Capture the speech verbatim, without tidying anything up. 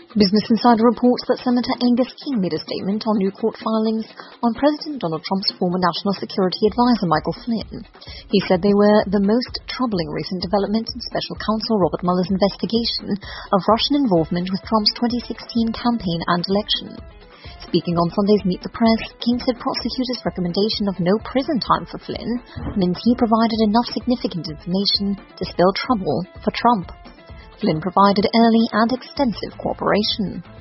Business Insider reports that Senator Angus King made a statement on new court filings on President Donald Trump's former National Security Advisor Michael Flynn. He said they were the most troubling recent developments in Special Counsel Robert Mueller's investigation of Russian involvement with Trump's twenty sixteen campaign and election. Speaking on Sunday's Meet the Press, King said prosecutors' recommendation of no prison time for Flynn means he provided enough significant information to spell trouble for Trump. Flynn provided early and extensive cooperation.